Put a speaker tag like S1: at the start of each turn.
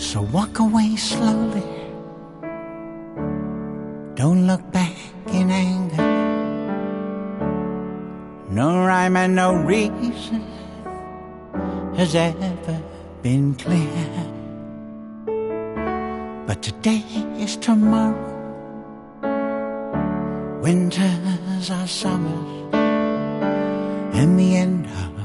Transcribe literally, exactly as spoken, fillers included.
S1: So walk away slowly. Don't look back in anger. No rhyme and no reason has ever been clear. But today is tomorrow. Winters are summers, and the end of